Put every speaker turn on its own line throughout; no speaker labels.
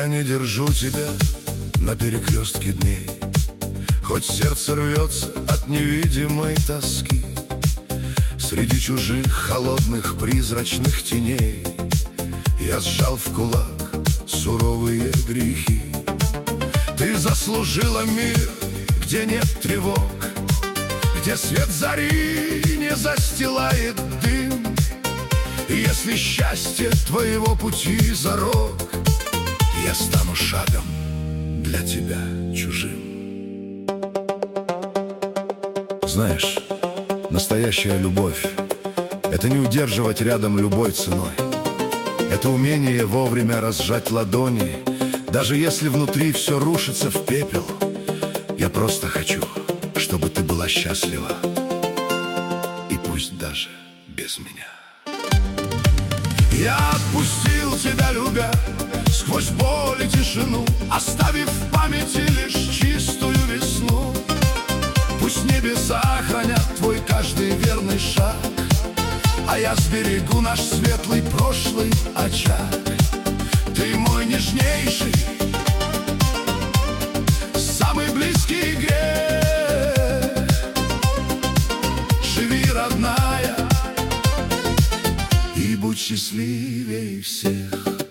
Я не держу тебя на перекрестке дней, хоть сердце рвется от невидимой тоски. Среди чужих холодных призрачных теней я сжал в кулак суровые грехи. Ты заслужила мир, где нет тревог, где свет зари не застилает дым. И если счастье твоего пути зарок, я стану шагом для тебя чужим. Знаешь, настоящая любовь — это не удерживать рядом любой ценой. Это умение вовремя разжать ладони, даже если внутри все рушится в пепел. Я просто хочу, чтобы ты была счастлива, и пусть даже без меня. Я отпустил тебя, любя, сквозь боль и тишину, оставив в памяти лишь чистую весну. Пусть небеса хранят твой каждый верный шаг, а я сберегу наш светлый прошлый очаг. Ты мой нежнейший, самый близкий грех. Живи, родная, и будь счастливей всех.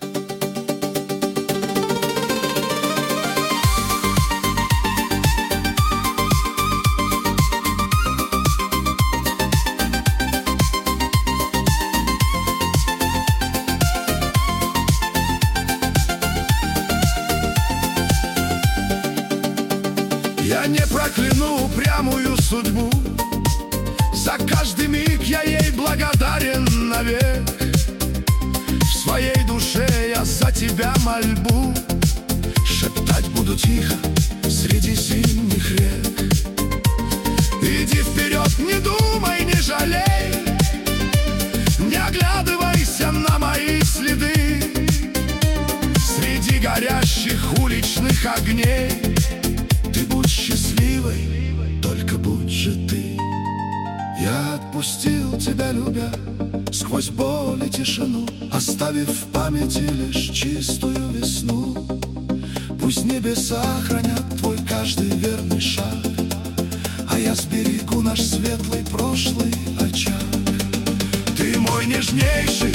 Я не прокляну упрямую судьбу, за каждый миг я ей благодарен навек. В своей душе я за тебя мольбу шептать буду тихо среди зимних рек. Иди вперед, не думай, не жалей, не оглядывайся на мои следы. Среди горящих уличных огней ты будь счастливой, только будь же ты. Я отпустил тебя, любя, сквозь боль и тишину, оставив в памяти лишь чистую весну. Пусть небеса хранят твой каждый верный шаг, а я сберегу наш светлый прошлый очаг. Ты мой нежнейший,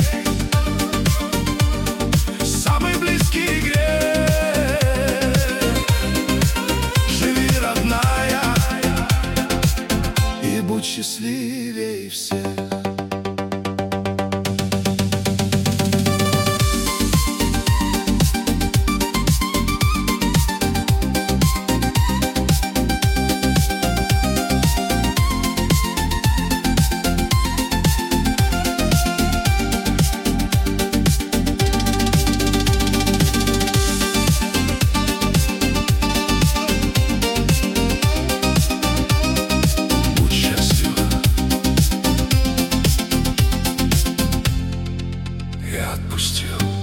самый близкий грех. Живи, родная, и будь счастливей всех. Я отпустил.